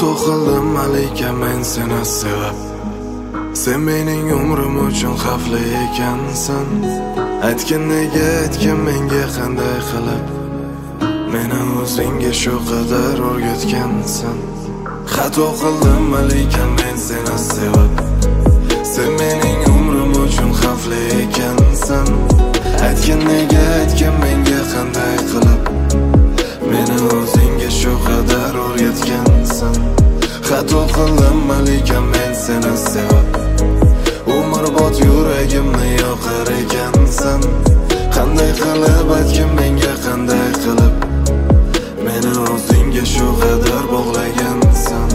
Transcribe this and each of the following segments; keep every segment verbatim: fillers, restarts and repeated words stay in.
Xato qildim malika men seni sevib. Sen mening umrim uchun xavfli ekansan. Aytgin nega, aytgin menga qanday qilib meni o'zingga shu qadar o'rgatgansan. Xato qildim malika men seni sevib. Sen mening umrim uchun xavfli ekansan. Aytgin nega, aytgin menga qanday qilib meni o'zingga shu qadar o'rgatgansan. Xato qildim malika men seni sevib. Umrbod yuragimni yoqar ekansan. Qanday qilib aytgin menga qanday qilib meni o'zingga shu qadar bog'lagansan.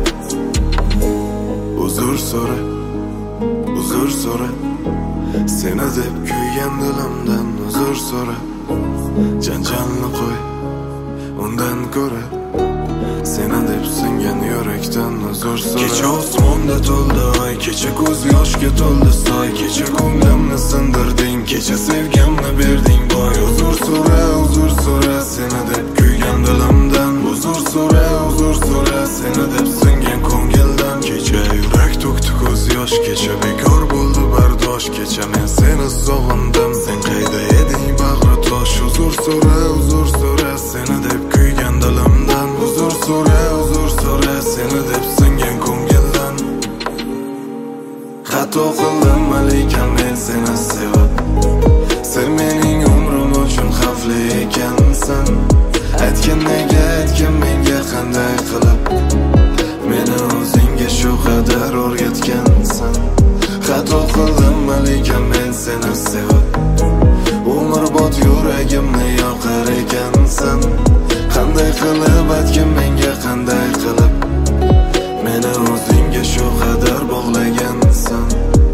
Uzr so'ra, uzr so'ra, seni deb kuygan dilimdan uzr so'ra. Janjalni qo'y, undan ko'ra seni deb singan yurakdan uzr so'ra. Kecha osmonda to'ldi oy, kecha ko'z yoshga to'ldi soy. Kecha ko'nglimni sindirding, kecha sevgimni berding boy. Uzr so'ra, uzr so'ra, seni deb kuygan dilimdan uzr so'ra, uzr so'ra, seni deb singan ko'ngildan. Kecha yurak to'kdi ko'z yosh, kecha bekor bo'ldi bardosh. Kecha men seni sog'indim, sen qayda eding bag'ri tosh. Uzr so'ra, uzr so'ra, seni deb kuygan dilimdan uzr so'ra, uzr so'ra, seni deb singan ko'ngildan. Xato qildim malika men seni sevib. Sen mening umrim uchun xavfli ekansan. Aytgin nega, aytgin menga qanday qilib meni o'zingga shu qadar o'rgatgansan. Xato qildim malika men seni sevib. Umrbod yuragimni yoqar ekansan. Qanday qilib aytgin menga qanday qilib meni o'zingga shu qadar bog'lagansan.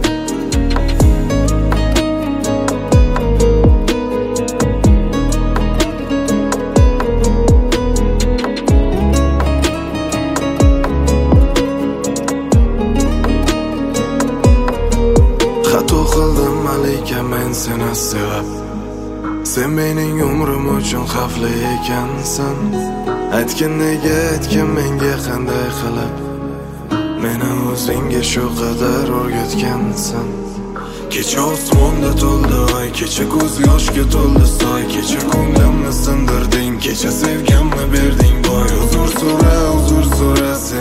Xato qildim malika men seni sevib. Sen mening umrim uchun xavfli ekansan. Aytgin nega, aytgin menga qanday qilib meni o'zingga shu qadar o'rgatgansan. Kecha osmonda to'ldi oy, kecha ko'z yoshga to'ldi soy. Kecha ko'nglimni sindirding, kecha sevgimni berding boy. Uzr so'ra, uzr so'ra,